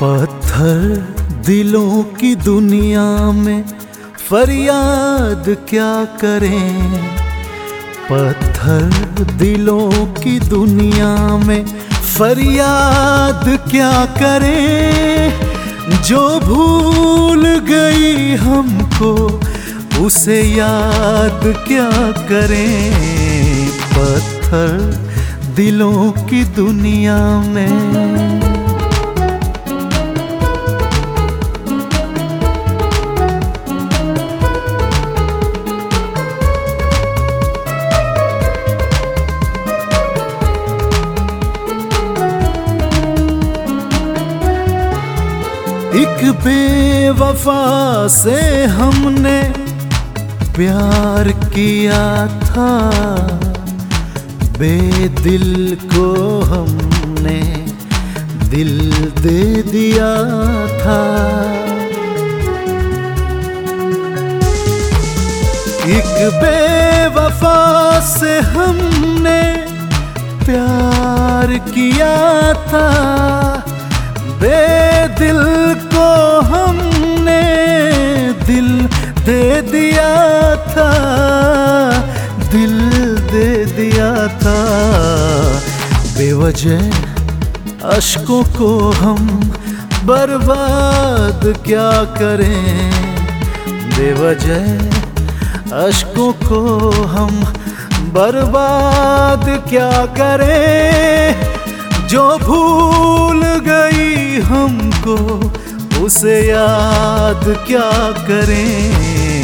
पत्थर दिलों की दुनिया में फरियाद क्या करें। पत्थर दिलों की दुनिया में फरियाद क्या करें। जो भूल गई हमको उसे याद क्या करें। पत्थर दिलों की दुनिया में। एक बेवफा से हमने प्यार किया था, बेदिल को हमने दिल दे दिया था। एक बेवफा से हमने प्यार किया था, बेदिल को हमने दिल दे दिया था, दिल दे दिया था। बेवजह अश्कों को हम बर्बाद क्या करें। बेवजह अश्कों को हम बर्बाद क्या करें। जो भूल गई हमको उसे याद क्या करें।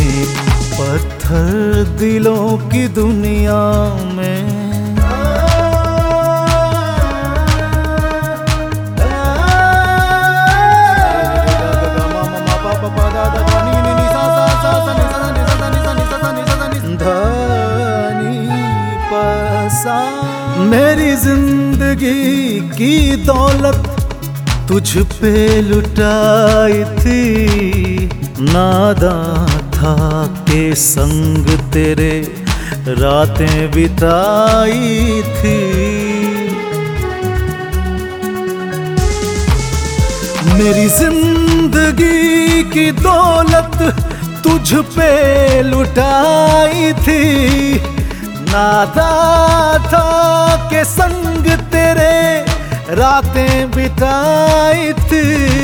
पत्थर दिलों की दुनिया में। मेरी जिंदगी की दौलत तुझ पे लुटाई थी, नादां था के संग तेरे रातें बिताई थी। मेरी जिंदगी की दौलत तुझ पे लुटाई थी, नादां था के संग तेरे रातें बिताई थी,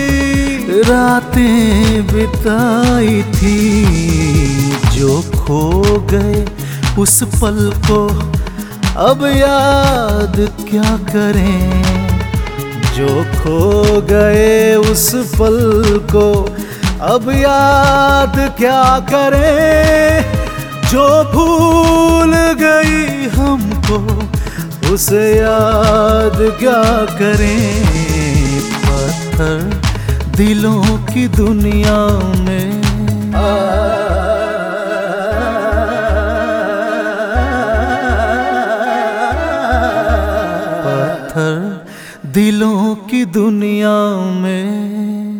रातें बिताई थी। जो खो गए उस पल को अब याद क्या करें। जो खो गए उस पल को अब याद क्या करें। जो भूल गई हमको उसे याद क्या करें। पत्थर दिलों की दुनिया में। पत्थर दिलों की दुनिया में।